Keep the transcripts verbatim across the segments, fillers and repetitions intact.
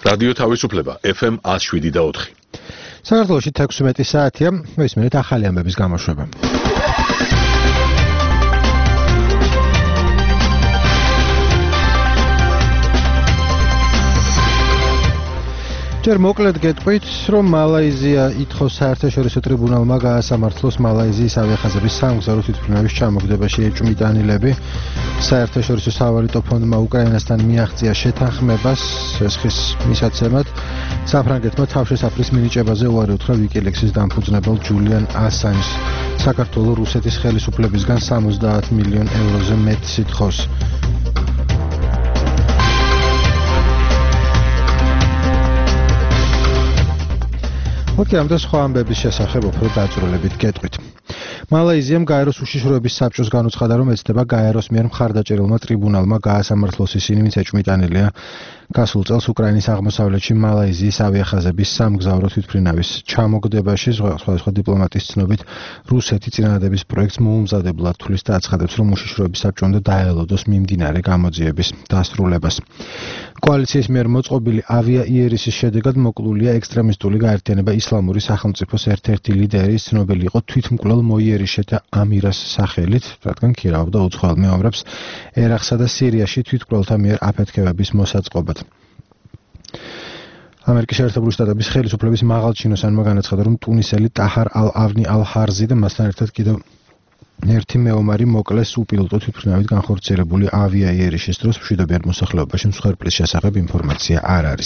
რადიო თავისუფლება F M one oh seven და four. საქართველოში თექვსმეტი საათია, მისმენთ ახალი ამბების გამოშვება. ჯერ მოკლედ გეტყვით, რომ მალაიზია ითხოვს საერთაშორისო ტრიბუნალმა გაასამართლოს მალაიზიის ავიახაზების სამგზავრო თვითმფრინავის ჩამოგდებაში ეჭვმიტანილები. საერთაშორისო სავალუტო ფონდმა უკრაინასთან მიაღწია შეთანხმებას ესხის მისაცემად. საფრანგეთმა თავშესაფრის მინიჭებაზე უარი უთხრა ვიკილექსის დამფუძნებელ ჯულიან ასანჟს. საქართველოს რუსეთის ხელისუფლებისგან სამოცდაათ მილიონ ევროზე მეტს ითხოვს. ოკეი, ამ და სხვა ამბების შესახებ უფრო დაწვრილებით გეტყვით. მალაიზიამ გაეროს უშიშროების საბჭოს განუცხადა, რომ ეცდება გაეროს მიერ მხარდაჭერილმა ტრიბუნალმა გაასამართლოს ისინი, ვინც ეჭვმიტანილია გასულ წელს უკრაინის აღმოსავლეთში მალაიზიის ავიახაზების სამგზავრო თვითმფრინავის ჩამოგდებაში. სხვადასხვა დიპლომატის ცნობით, რუსეთი წინადადების პროექტს მოუმზადებლად თვლის და აცხადებს, რომ უშიშროების საბჭო უნდა დაელოდოს მიმდინარე გამოძიების დასრულებას. კოალიციის მიერ მოწყობილი ავიაიერისის შედეგად მოკლულია ექსტრემისტული გაერთიანება ისლამური სახელმწიფოს ერთ-ერთი ლიდერი, ცნობილი იყო თვითმკვლელ მოიერიშეთა ამირას სახელით, რადგან ქირავდა უცხოელ მეომრებს ერაყსა და სირიაში თვითმკვლელთა მიერ აფეთქებების მოსაწყობად. ამერიკის შეერთებული შტატების ხელისუფლების მაღალჩინოსანმა განაცხადა, რომ ტუნისელი ტაჰარ ალ-ავნი ალ-ჰარზი და მასთან ერთად კიდევ ერთი მეომარი მოკლეს უპილოტო თვითმფრინავით განხორციელებული ავიაიერიშის დროს. მშვიდობიან მოსახლეობაში მსხვერპლის შესახებ ინფორმაცია არ არის.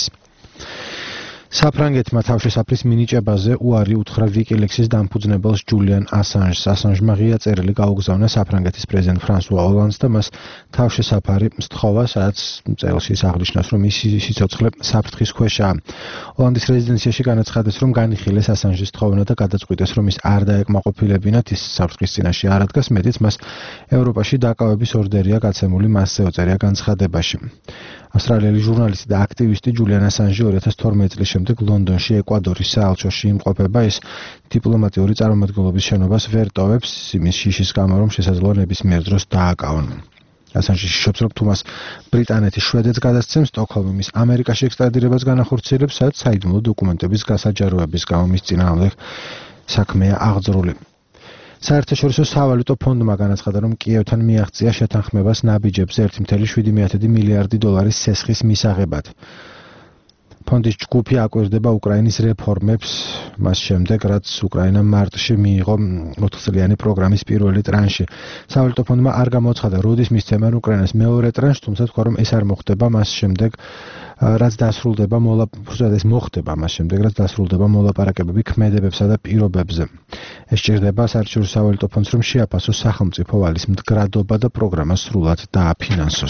საფრანგეთმა თავშესაფრის მინიჭებაზე უარი უთხრა ვიკილექსის დამფუძნებელს ჯულიან ასანჟს. ასანჟმა ღია წერილი გაუგზავნა საფრანგეთის პრეზიდენტ ფრანსუა ოლანდს და მას თავშესაფარი სთხოვა, სადაც წერილში აღნიშნავს, რომ ის სიცოცხლე საფრთხის ქვეშაა. ოლანდის რეზიდენციაში განაცხადეს, რომ განიხილეს ასანჟის თხოვნა და გადაწყვიტეს, რომ ის არ დაეკმაყოფილებინათ, ის საფრთხის წინაშე არ ადგას, მეტიც მას ევროპაში დაკავების ორდერია გაცემული, მასზე ოწერია განცხადებაში. ავსტრალიელი ჟურნალისტი და აქტივისტი ჯულიან ასანჟი ორი ათას თორმეტი წლის შემდეგ ლონდონში ეკვადორის საელჩოში იმყოფება. ის დიპლომატიური წარმომადგენლობის შენობას ვერ ტოვებს იმის შიშის გამო, რომ შესაძლოა ნებისმიერ დროს დააკავონ. ასანჟი შიშობს, რომ თუ მას ბრიტანეთის შვედეთს გადასცემს, სტოკჰოლმი მის ამერიკაში ექსტრადირებას განახორციელებს, სადაც საიდუმლო დოკუმენტების გასაჯაროების გამო მის წინააღმდეგ საქმეა აღძრული. საერთაშორისო სავალუტო ფონდმა განაცხადა, რომ კიევთან მიაღწია შეთანხმებას ნაბიჯებზე ერთი წუთი შვიდი მილიარდი დოლარის სესხის მისაღებად. ფონდის ჯგუფი აკვირდება უკრაინის რეფორმებს, მას შემდეგ, რაც უკრაინამ მარტში მიიღო ოთხწლიანი პროგრამის პირველი ტრანში. სავალუტო ფონდმა არ გამოცხადა, როდის მისცემენ უკრაინას მეორე ტრანშს, თუმცა თქვა, რომ ეს არ მოხდება მას შემდეგ, რაც დასრულდება მოლაპარაკებები, მოხდება მას შემდეგ, რაც დასრულდება მოლაპარაკებები ქმედებებსა და პირობებზე. ეს სჭირდება საერთაშორისო სავალუტო ფონდს, რომ შეაფასოს სახელმწიფო ვალის მდგრადობა და პროგრამა სრულად დააფინანსოს.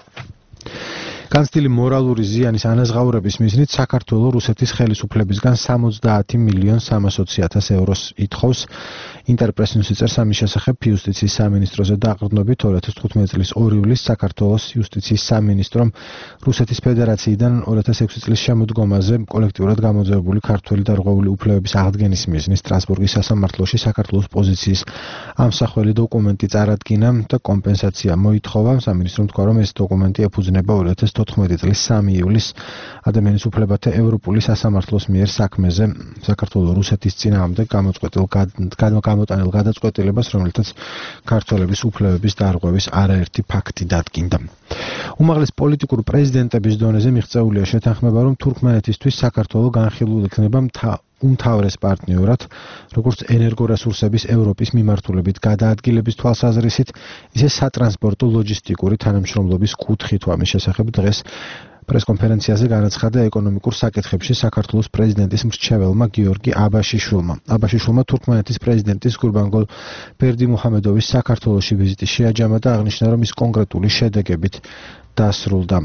განცდილი მორალური ზიანის ანაზღაურების მიზნით საქართველოს რუსეთის ხელისუფლებისგან სამოცდაათ მილიონ სამასოცი ათას ევროს ითხოვს. ინტერპრესს იწერს ამის შესახებ იუსტიციის სამინისტროზე დაყრდნობით ორი ათას თხუთმეტი წლის ორი ივლისს საქართველოს იუსტიციის სამინისტრომ რუსეთის ფედერაციიდან ორი ათას ექვსი წლის შემოდგომაზე კოლექტიურად გამოძევებული ქართველი დარღვეული უფლებების აღდგენის მიზნით სტრასბურგის სასამართლოში საქართველოს პოზიციის ამსახველი დოკუმენტი წარადგინა და კომპენსაცია მოითხოვა. სამინისტრომ თქვა, რომ ეს დოკუმენტი ეფუძნება ორი ათას თოთხმეტი წლის სამი ივლისს ადამიანის უფლებათა ევროპული სასამართლოს მიერ საქმეზე საქართველოს რუსეთის წინააღმდეგ გამოწყვეტილ გამოტანილ გადაწყვეტილებას, რომელთაც ქართველების უფლებების დარღვევის არაერთი ფაქტი დადგინდა. უმაღლეს პოლიტიკურ პრეზიდენტების დონეზე მიღწეულია შეთანხმება, რომ თურქმენეთისთვის საქართველო განხილულ იქნება უმთავრეს პარტნიორად, როგორც ენერგორესურსების ევროპის მიმართულებით გადაადგილების თვალსაზრისით, ისე სატრანსპორტო ლოჯისტიკური თანამშრომლობის კუთხით. ამის შესახებ დღეს პრესკონფერენციაზე განაცხადა ეკონომიკურ საკითხებში საქართველოს პრეზიდენტის მრჩეველმა გიორგი აბაშიშვილმა. აბაშიშვილმა თურქმენეთის პრეზიდენტის გურბანგულ ბერდიმუჰამედოვის საქართველოში ვიზიტი შეაჯამა და აღნიშნა, რომ ის კონკრეტული შედეგებით დასრულდა.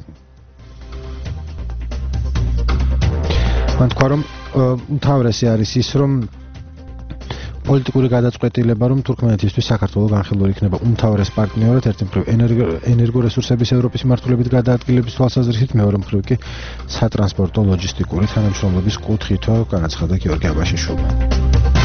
მან თქვა, რომ უმთავრესი არის ის, რომ პოლიტიკური გადაწყვეტილება, რომ თურქმენეთისთვის საქართველო განხილული იქნება უმთავრეს პარტნიორად, ერთი მხრივ ენერგორესურსების ევროპის მიმართულებით გადაადგილების თვალსაზრისით, მეორე მხრივ კი სატრანსპორტო ლოჯისტიკური თანამშრომლობის კუთხით, განაცხადა გიორგი აბაშიშვილმა.